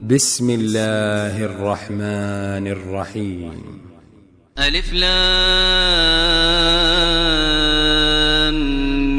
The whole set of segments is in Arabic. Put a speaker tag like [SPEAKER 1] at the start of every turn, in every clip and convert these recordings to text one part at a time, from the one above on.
[SPEAKER 1] بسم الله الرحمن الرحيم.
[SPEAKER 2] ألف لام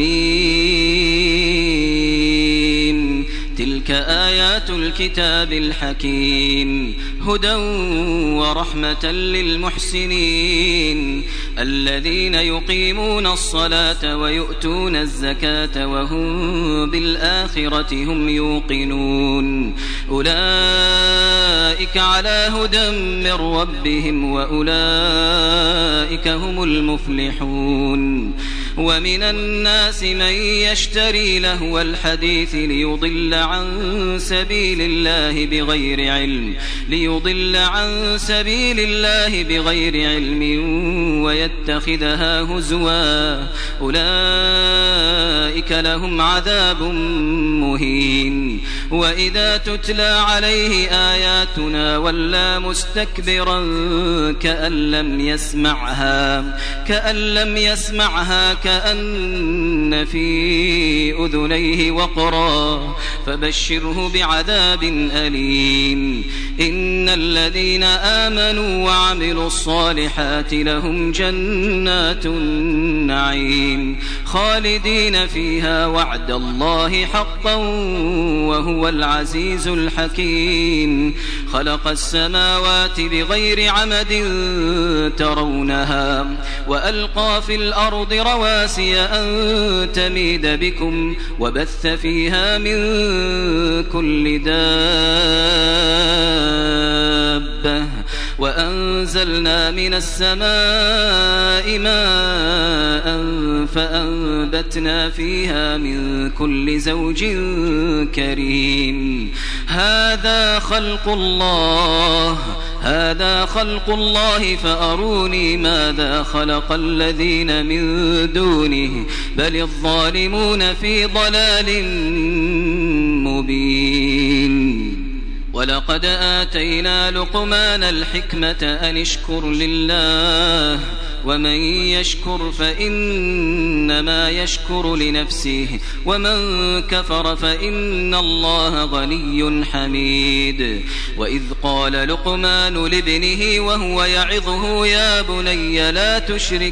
[SPEAKER 2] ميم. تلك آيات الكتاب الحكيم هدى ورحمة للمحسنين الذين يقيمون الصلاة ويؤتون الزكاة وهم بالآخرة هم يوقنون أولئك على هدى من ربهم وأولئك هم المفلحون. ومن الناس من يشتري لهو الحديث ليضل عن سبيل الله بغير علم ويتخذها هزوا أولئك لهم عذاب مهين. وإذا تتلى عليه آياتنا ولى مستكبرا كأن لم يسمعها كأن في أذنيه وقرا فبشره بعذاب أليم. إن الذين آمنوا وعملوا الصالحات لهم جنات النعيم خالدين فيها وعد الله حقا وهو العزيز الحكيم. خلق السماوات بغير عمد ترونها وألقى في الأرض رواسي أن تميد بكم وبث فيها من كل دابة وأنزلنا من السماء ماء فأنبتنا فيها من كل زوج كريم. هذا خلق الله فأروني ماذا خلق الذين من دونه بل الظالمون في ضلال مبين. ولقد آتينا لقمان الحكمة أن اشكر لله ومن يشكر فإنما يشكر لنفسه ومن كفر فإن الله غني حميد. وإذ قال لقمان لابنه وهو يعظه يا بني لا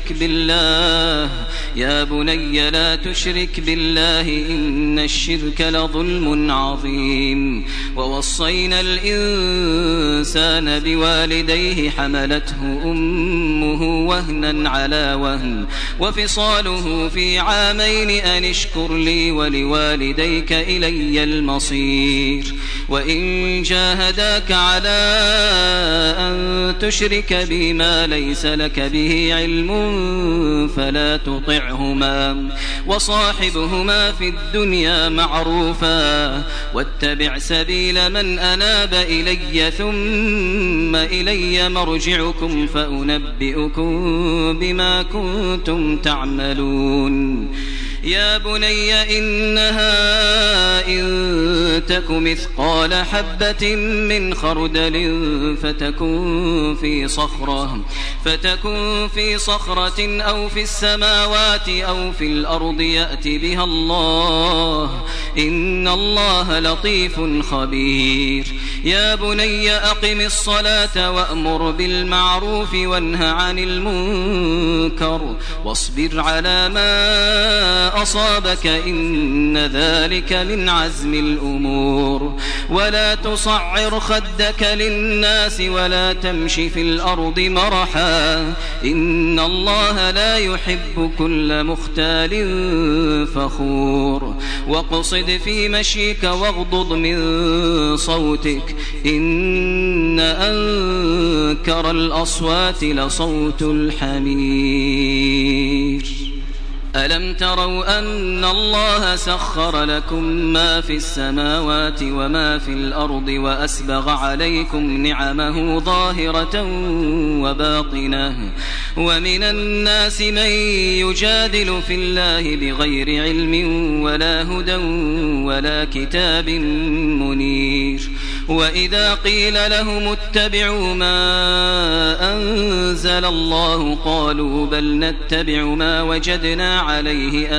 [SPEAKER 2] تشرك بالله إن الشرك لظلم عظيم. ووصينا الإنسان بوالديه حملته أمه وهنا على وهن وفصاله في عامين أن اشكر لي ولوالديك إلي المصير. وإن جاهداك على أن تشرك بي ما ليس لك به علم فلا تطعهما وصاحبهما في الدنيا معروفا واتبع سبيل من أناب إلي ثم إلي مرجعكم فأنبئكم بما كنتم تعملون. يا بني إنها إن تك مثقال حبة من خردل فتكن في صخرة أو في السماوات أو في الأرض يأت بها الله إن الله لطيف خبير. يا بني أقم الصلاة وأمر بالمعروف وانه عن المنكر واصبر على ما أصابك إن ذلك من عزم الأمور. ولا تصعر خدك للناس ولا تمش في الأرض مرحا إن الله لا يحب كل مختال فخور. واقصد في مشيك واغضض من صوتك إن أنكر الأصوات لصوت الحمير. ألم تروا أن الله سخر لكم ما في السماوات وما في الأرض وأسبغ عليكم نعمه ظاهرة وباطنة ومن الناس من يجادل في الله بغير علم ولا هدى ولا كتاب منير. وإذا قيل لهم اتبعوا ما أنزل الله قالوا بل نتبع ما وجدنا عليه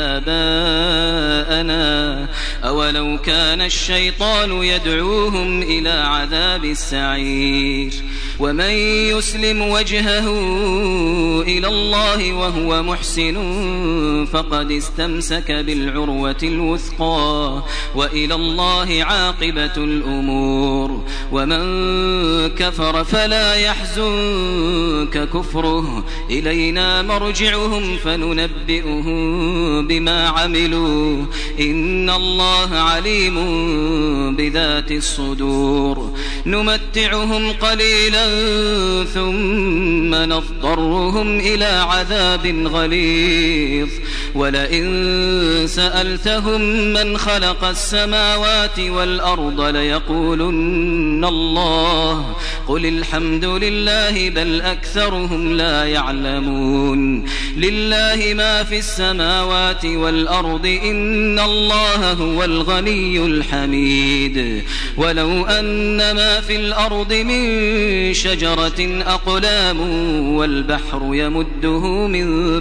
[SPEAKER 2] آباءنا أولو كان الشيطان يدعوهم إلى عذاب السعير ومن يسلم وجهه إلى الله وهو محسن فقد استمسك بالعروة الوثقى وإلى الله عاقبة الأمور ومن كفر فلا يحزنك كفره إلينا مرجعهم فننبئهم بما عملوا إن الله عليم بذات الصدور نمتعهم قليلا ثم نضطرهم إلى عذاب غليظ ولئن سألتهم من خلق السماوات والأرض ليقولن الله قل الحمد لله بل أكثرهم لا يعلمون لله ما في السماوات والأرض إن الله هو الغني الحميد ولو أن ما في الأرض من شجرة أقلام والبحر يمده من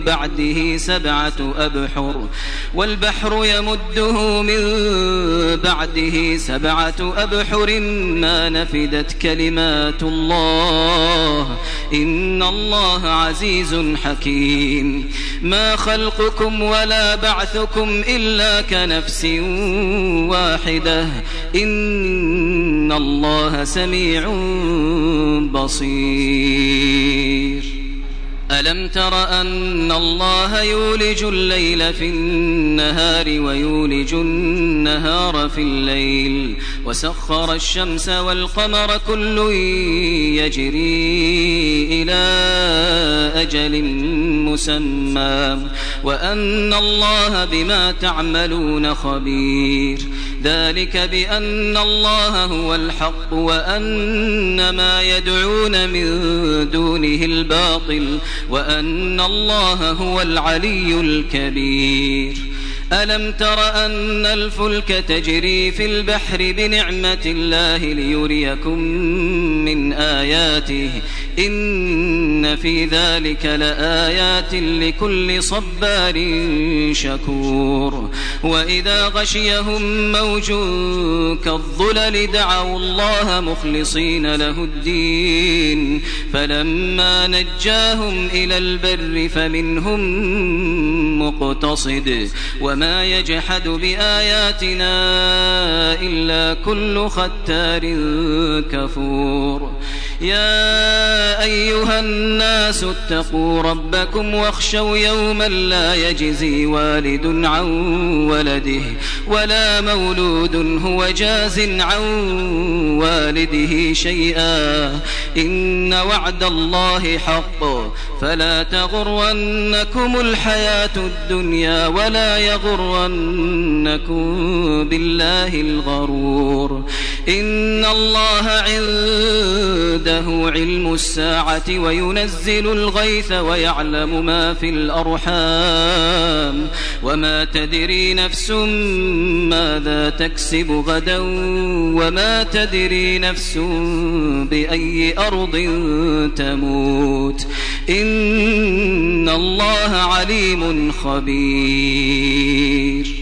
[SPEAKER 2] بعده سبعة أبحر ما نفدت كلمات الله إن الله عزيز حكيم ما خلقكم ولا بعثكم إلا كنفس واحدة إن الله سميع بصير ألم تر أن الله يولج الليل في النهار ويولج النهار في الليل وسخر الشمس والقمر كل يجري إلى أجل مسمى وأن الله بما تعملون خبير ذلك بأن الله هو الحق وأن ما يدعون من دونه الباطل وأن الله هو العلي الكبير ألم تر أن الفلك تجري في البحر بنعمة الله ليريكم من آياته إن في ذلك لآيات لكل صبار شكور وإذا غشيهم موج كالظلل دعوا الله مخلصين له الدين فلما نجاهم إلى البر فمنهم مقتصد وما يجحد بآياتنا إلا كل ختار كفور يا أيها الناس اتقوا ربكم واخشوا يوما لا يجزي والد عن ولده ولا مولود هو جاز عن والده شيئا إن وعد الله حق فلا تغرنكم الحياة الدنيا ولا يغرنكم بالله الغرور إن الله عنده علم الساعة وينزل الغيث ويعلم ما في الأرحام وما تدري نفس ماذا تكسب غدا وما تدري نفس بأي أرض تموت إن الله عليم خبير